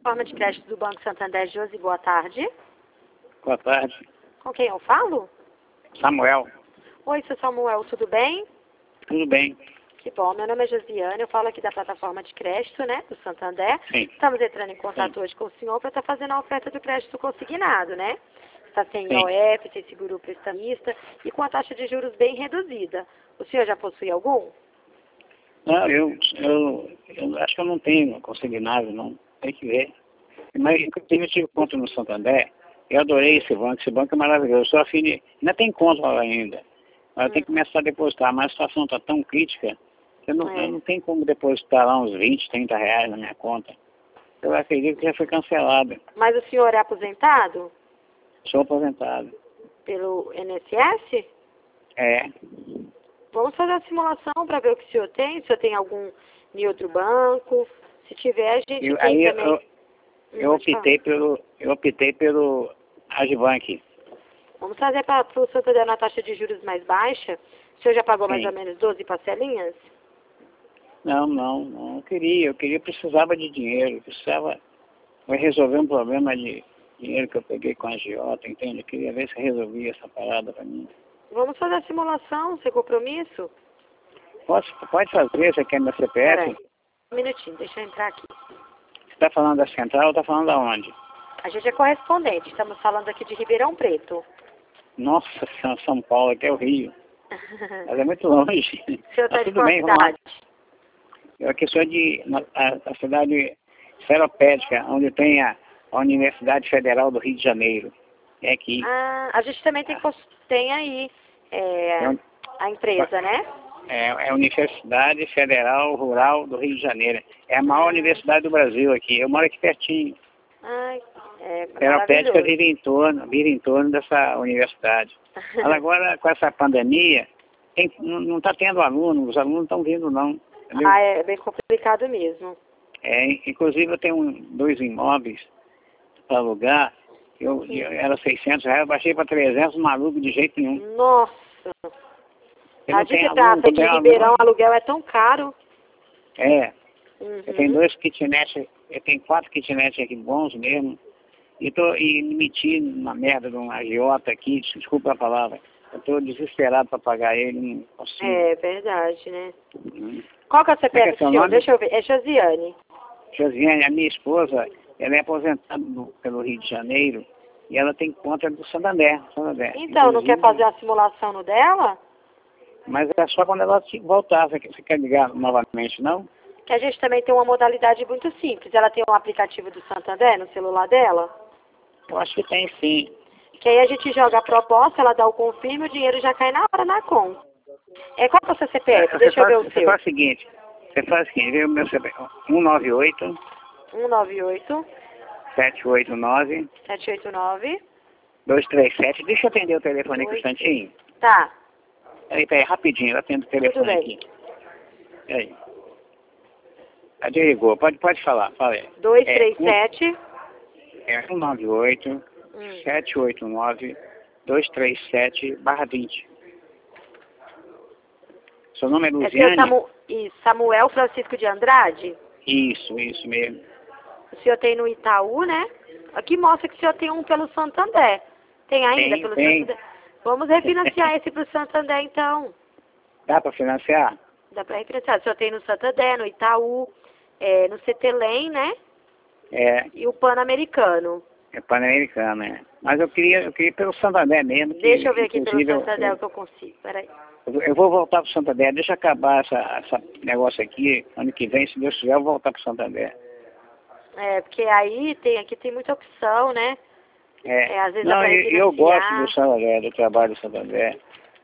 Forma de crédito do Banco Santander, Josi, boa tarde. Boa tarde. Com quem eu falo? Samuel. Oi, seu Samuel, tudo bem? Tudo bem? Que bom, meu nome é Josiane, eu falo aqui da plataforma de crédito, né, do Santander. Sim. Estamos entrando em contato Sim. hoje com o senhor para estar fazendo a oferta do crédito consignado, né? Está sem Sim. IOF, sem seguro prestamista e com a taxa de juros bem reduzida. O senhor já possui algum? Não, eu acho que eu não tenho consignado, não. Tem que ver. Mas eu tive conta no Santander. Eu adorei esse banco é maravilhoso. Só ainda tem conta lá ainda. Mas eu tenho que começar a depositar, mas a situação está tão crítica que eu não tenho como depositar lá uns 20, 30 reais na minha conta. Eu acredito que já foi cancelada. Mas o senhor é aposentado Sou aposentado. pelo INSS? É. Vamos fazer a simulação para ver o que o senhor tem, se o senhor tem algum em outro banco. Se tiver, a gente tem também. Eu optei pelo Agibank. Vamos fazer para o Santander na taxa de juros mais baixa. O senhor já pagou mais Sim. ou menos 12 parcelinhas? Não, precisava de dinheiro, precisava resolver um problema de dinheiro que eu peguei com a agiota, entende? Eu queria ver se resolvia essa parada para mim. Vamos fazer a simulação, sem compromisso? Pode fazer, você quer meu CPF? Peraí, um minutinho, deixa eu entrar aqui. Você está falando da Central ou está falando da onde? A gente é correspondente, estamos falando aqui de Ribeirão Preto. Nossa Senhora, São Paulo, aqui é o Rio. Mas é muito longe. O senhor está de Tudo qual bem, vamos lá. cidade? Eu aqui sou a cidade Seropédica, onde tem a Universidade Federal do Rio de Janeiro. É aqui. Ah, a gente também tem aí a empresa, né? É a Universidade Federal Rural do Rio de Janeiro. É a maior universidade do Brasil aqui. Eu moro aqui pertinho. Ai, Seropédica maravilhoso. vira em torno dessa universidade. Mas agora, com essa pandemia, não está tendo aluno, os alunos não estão vindo não. Entendeu? Ah, é bem complicado mesmo. Inclusive eu tenho 2 imóveis para alugar. Era 600 reais, eu baixei para 300, maluco de jeito nenhum. Nossa. Eu A não tenho gente aluno, trata não de tenho Ribeirão, aluno. aluguel é tão caro. Eu tenho 2 kitnets, eu tenho 4 kitnets aqui bons mesmo. E me meti numa merda de um agiota aqui, desculpa a palavra. Eu estou desesperado para pagar ele, não consigo. É verdade, né? Qual que é o CPF do senhor? Deixa eu ver. É Josiane. Josiane, a minha esposa, ela é aposentada pelo Rio de Janeiro e ela tem conta do Santander. Então, não quer fazer uma simulação no dela? Mas é só quando ela voltar. Você quer ligar novamente, não? Que a gente também tem uma modalidade muito simples. Ela tem um aplicativo do Santander no celular dela. Eu acho que tem sim. Que aí a gente joga a proposta, ela dá o confirme, o dinheiro já cai na hora na conta. Qual que é o seu CPF? Deixa eu ver o seu. Você faz o seguinte, vê o meu CPF, 198 198 789 789 237. Deixa eu atender o telefone aqui um instantinho. Tá. Peraí, rapidinho, eu atendo o telefone Tudo bem. aqui. Peraí. Ligou, pode falar, fala aí. 237 198 789 237/20. Seu nome é Luziane? Samuel Francisco de Andrade? Isso mesmo. O senhor tem no Itaú, né? Aqui mostra que o senhor tem um pelo Santander. Tem ainda pelo Santander? Vamos refinanciar esse pro Santander, então. Dá para financiar? Dá para refinanciar. O senhor tem no Santander, no Itaú, no CTLEM, né? E o Pan-Americano. É Pan-Americano, Mas eu queria pelo Santander mesmo. Deixa eu ver aqui pelo Santander o que eu consigo. Peraí. Eu vou voltar pro Santander. Deixa acabar essa negócio aqui. Ano que vem, se Deus quiser, eu vou voltar pro Santander. Porque aí aqui tem muita opção, né? Às vezes não, eu gosto do Santander, do trabalho do Santander.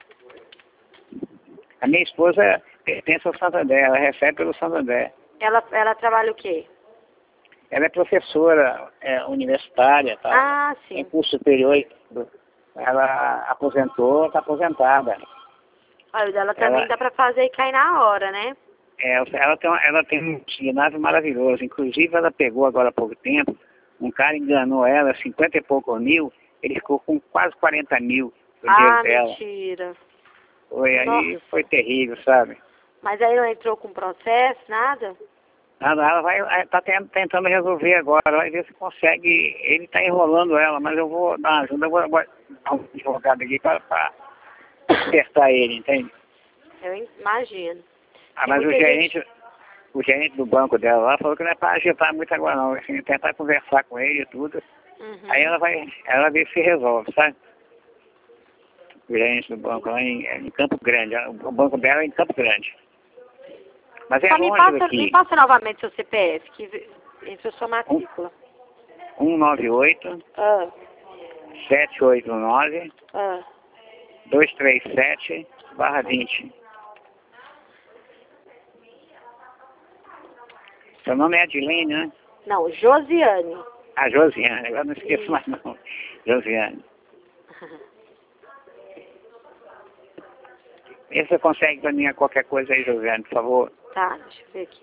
A minha esposa pertence ao Santander, ela recebe pelo Santander. Ela trabalha o quê? Ela é professora universitária, tá? Ah, sim. Em curso superior. Ela aposentou, está aposentada. Olha, dela também dá para fazer e cair na hora, né? Ela tem um ginásio maravilhoso. Inclusive, ela pegou agora há pouco tempo, um cara enganou ela, 50 e poucos mil, ele ficou com quase 40 mil do dinheiro dela. Mentira. Aí foi terrível, sabe? Mas aí não entrou com processo, nada? Ela vai, tá tentando resolver agora, vai ver se consegue. Ele está enrolando ela, mas eu vou dar uma ajuda, eu vou dar um advogado aqui para acertar ele, entende? Eu imagino. Mas o gerente do banco dela lá falou que não é para agitar muito agora não, assim, tentar conversar com ele e tudo. Uhum. Aí ela vê se resolve, sabe? O gerente do banco lá em Campo Grande, o banco dela é em Campo Grande. Mas é Só longe daqui. me passa novamente seu CPF, que entrou sua matrícula. 198 Ah, 789 ah. 237/20. Seu nome é Adilene, né? Não, Josiane. Ah, Josiane, agora não esqueço mais não. Josiane. Vê se você consegue para mim qualquer coisa aí, Josiane, por favor. Tá, deixa eu ver aqui.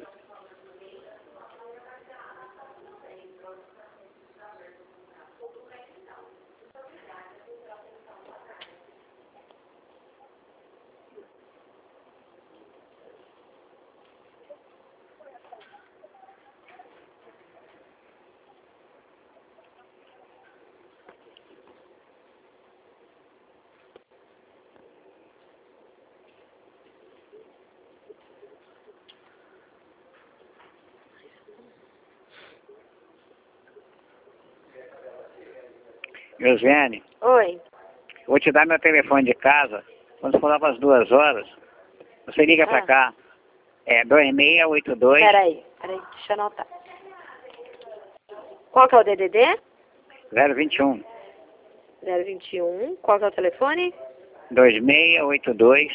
Josiane, Oi. vou te dar meu telefone de casa. Quando for lá para as 2 horas, você liga para cá. É 2682. Peraí, deixa eu anotar. Qual que é o DDD? 021. 021. Qual que é o telefone? 2682.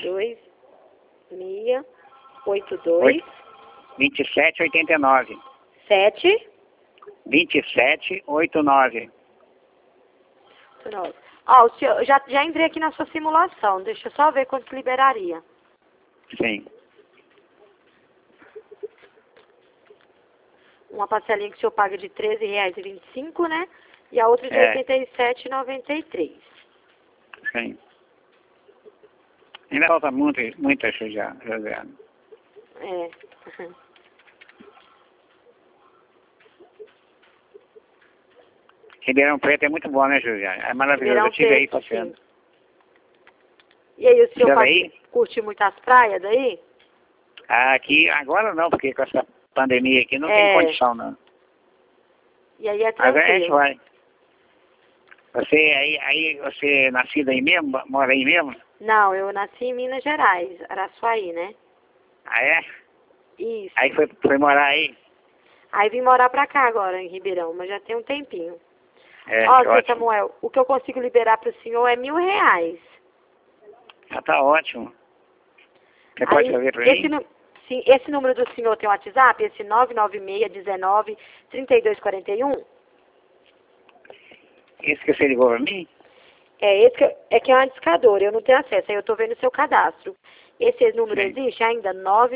2682. 2789. 7. 2789. Ó, o senhor, já entrei aqui na sua simulação. Deixa eu só ver quanto liberaria. Sim. Uma parcelinha que o senhor paga de R$13,25, né? E a outra de R$87,93. Sim. Ainda falta muita Josiane. É. Ribeirão Preto é muito bom, né, Josiane? É maravilhoso. Eu estive aí passeando. E aí, o senhor aí? curte muito as praias daí? Aqui, agora não, porque com essa pandemia aqui não tem condição, não. E aí é Mas tranquilo. a gente vai. Você é nascida aí mesmo? Mora aí mesmo? Não, eu nasci em Minas Gerais, Araçuaí, né? Ah, é? Isso. Aí foi morar aí? Aí vim morar pra cá agora, em Ribeirão, mas já tem um tempinho. Ó, seu Samuel, o que eu consigo liberar pro senhor é R$1.000. Ah, tá ótimo. Você pode fazer pra mim? Sim, esse número do senhor tem WhatsApp? Esse 996-19-3241? Esse que você ligou pra mim? Esse que é uma discadora, eu não tenho acesso, aí eu tô vendo o seu cadastro. Esse número existe ainda?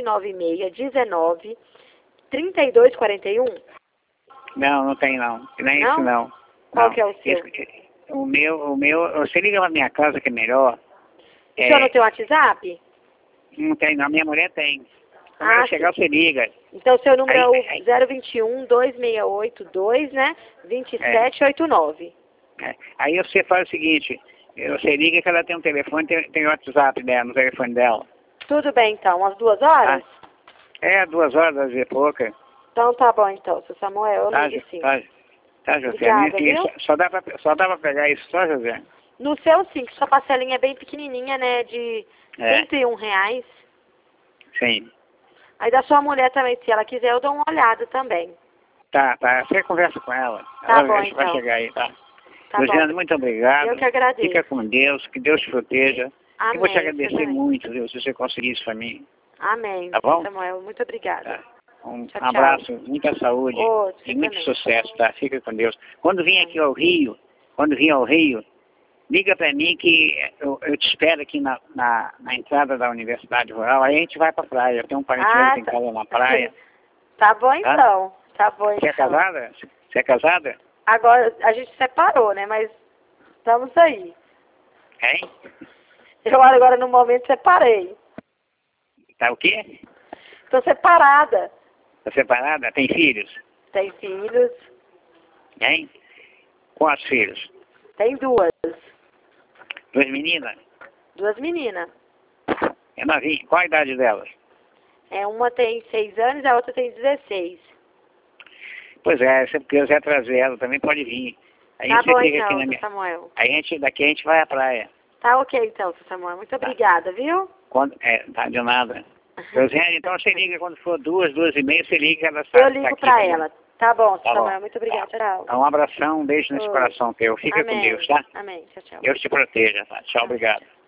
996-19-3241? Não tem não. Nem Não? esse não. Qual que é o seu? O meu, você liga pra minha casa que é melhor. O senhor não tem WhatsApp? Não tem não, minha mulher tem. Quando chegar você liga. Então seu número é o 021-2682, né? 2789. Aí você faz o seguinte, você liga que ela tem um telefone, tem o WhatsApp dela, no telefone dela. Tudo bem então, umas 2 horas? 2 horas, às vezes pouca. Então tá bom então, seu Samuel, eu ligo sim. Tá, José. Obrigada, viu? Só dá pra pegar isso só, José? No seu sim, que sua parcelinha é bem pequenininha, né? De R$101. Sim. Aí da sua mulher também, se ela quiser, eu dou uma olhada também. Tá. Você conversa com ela. Tá Ela bom, vai então. chegar aí, tá? Tá Luciano, bom. muito obrigado. Eu que agradeço. Fica com Deus, que Deus te proteja. Amém. Eu vou te agradecer muito, Deus, se você conseguir isso pra mim. Amém. Tá bom? Samuel, muito obrigada. Tá. Um Tchau, abraço, muita saúde e muito também. sucesso, tá? Fica com Deus. Quando vir aqui ao Rio, liga pra mim que eu te espero aqui na entrada da Universidade Rural, aí a gente vai pra praia. Eu tenho um parente meu que tem casa na praia. Tá bom então. Tá bom então. Você é casada? Você é casada? Agora, a gente separou, né? Mas estamos aí. Hein? Eu agora no momento separei. Tá o quê? Tô separada. Tá separada? Tem filhos? Tem filhos. Hein? Quantos filhos? Tem duas. Duas meninas? Duas meninas. É novinha. Qual a idade delas? Uma tem 6 anos e a outra tem 16. Pois é, se você quiser trazer ela também pode vir. Aí Tá você bom fica então, aqui na seu minha... Samuel. Daqui a gente vai à praia. Tá ok então, seu Samuel. Muito obrigada, viu? Tá de nada. Rosiane, então você liga quando for 2h30, você liga, ela Eu tá ligo aqui, pra tá ela. Tá bom, seu Tá Samuel. bom. Muito obrigada. Tchau. Um abração, um beijo nesse Oi. coração teu. Fica com Amém. Deus, tá? Amém. Tchau, tchau. Deus te proteja, tá? Tchau, Amém. obrigado.